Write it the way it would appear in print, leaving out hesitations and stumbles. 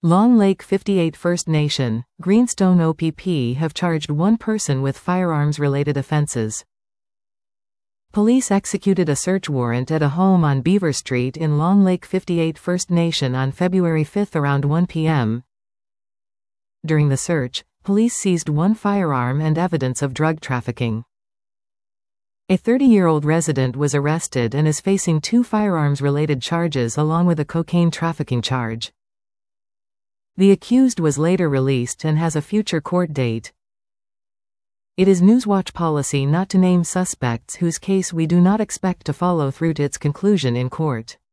Long Lake 58 First Nation, Greenstone OPP have charged one person with firearms-related offenses. Police executed a search warrant at a home on Beaver Street in Long Lake 58 First Nation on February 5 around 1 p.m. During the search, police seized one firearm and evidence of drug trafficking. A 30-year-old resident was arrested and is facing 2 firearms-related charges along with a cocaine trafficking charge. The accused was later released and has a future court date. It is Newswatch policy not to name suspects whose case we do not expect to follow through to its conclusion in court.